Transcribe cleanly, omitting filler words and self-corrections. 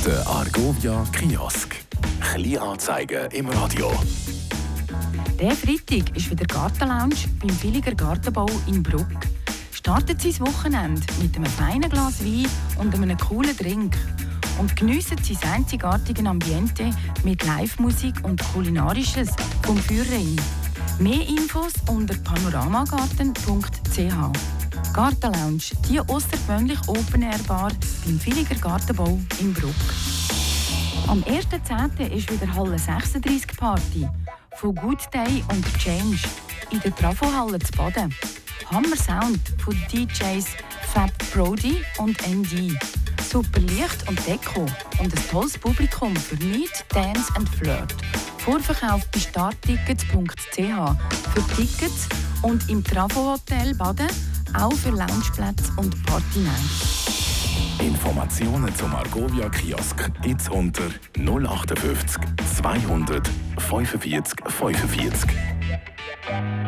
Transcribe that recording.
Der Argovia Kiosk. Kleinanzeigen im Radio. Der Freitag ist wieder Gartenlounge beim Villiger Gartenbau in Bruck. Startet sein Wochenende mit einem feinen Glas Wein und einem coolen Drink. Und geniessen sein einzigartiges Ambiente mit Live-Musik und Kulinarisches vom Feuerring. Mehr Infos unter panoramagarten.ch. Gartenlounge, die aussergewöhnliche Open-Air-Bar beim Villiger Gartenbau in Bruck. Am 1.10. ist wieder Halle 36 Party von Good Day und Change in der Trafohalle zu Baden. Hammer Sound von DJs Fab Brody und ND. Super Licht und Deko und ein tolles Publikum für Meet, Dance and Flirt. Vorverkauf bei starttickets.ch für Tickets und im Trafo Hotel Baden auch für Loungeplätze und Party-Nights. Informationen zum Argovia Kiosk gibt's unter 058 200 45 45.